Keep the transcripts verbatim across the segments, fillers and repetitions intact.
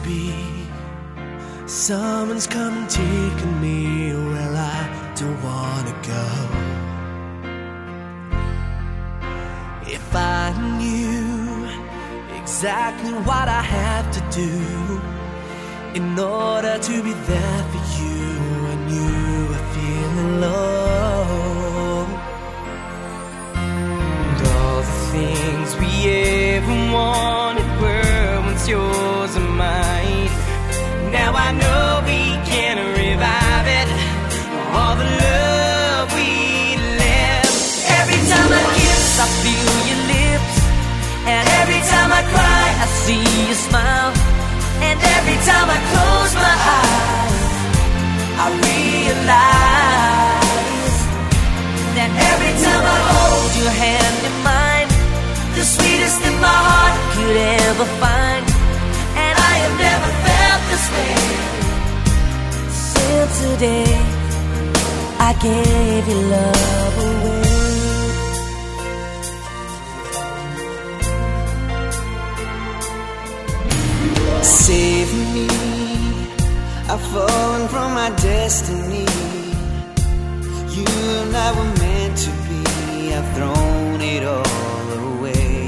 be. Someone's come and taken me where I don't wanna go. If I knew exactly what I have to do in order to be there for you when you are feeling low, and all the things we ever wanted were once yours and mine. Now I know we can revive it, all the love we left. Every time I kiss, I feel your lips, and every time I cry, I see you smile. And every time I close my eyes, I realize that every time I hold your hand in mine, the sweetest thing my heart could ever find. And I have never felt this way since the day I gave your love away. Save me, I've fallen from my destiny. You and I were meant to be, I've thrown it all away.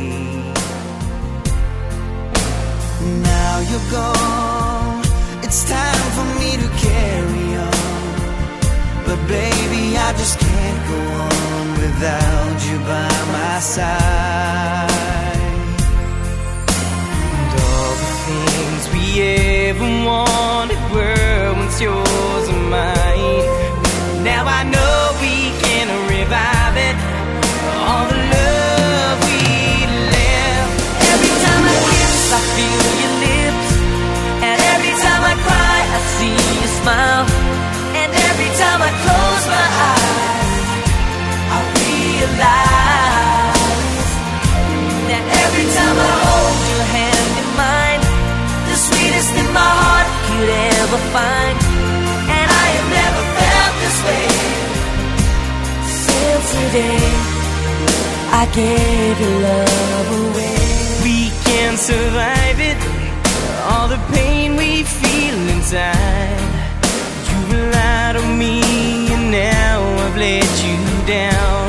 Now you're gone, it's time for me to carry on. But baby, I just can't go on without you by my side. And all the things we ever wanted were once yours and mine. Now I know we can revive it, all the love we left. Every time I kiss, I feel your lips, and every time I cry, I see you smile. And every time I close my eyes, I realize that every time I hold your hand in mine, the sweetest thing my heart could ever find. And I have never felt this way since the day I gave your love away. We can survive it, all the pain we feel inside. You relied on me and now I've let you down.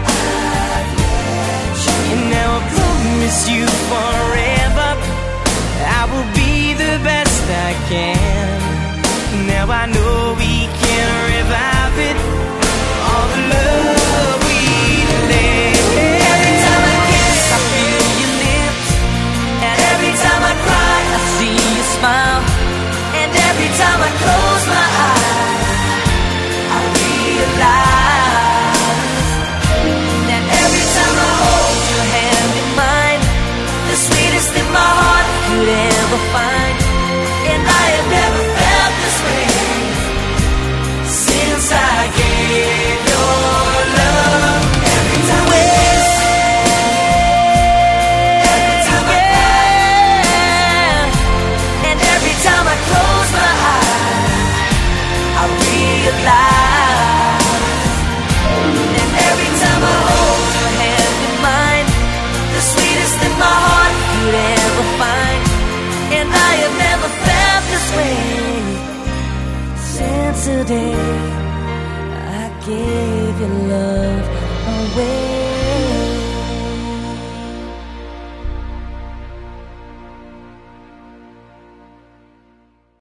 And now I promise you forever I will be the best I can. Now I know we can revive it, all the love we left. Every time I kiss, I feel your lips, and every time I cry, I see you smile. And every time I close my eyes, I realize that every time I hold your hand in mine, the sweetest thing my heart could ever find. And I have never felt this way since I gave your love. Every time I kiss, every time I cry, and every time I close my eyes, I realize that every time I hold your hand in mine, the sweetest thing my heart could ever find. And I have never felt this way since the day I gave your love away.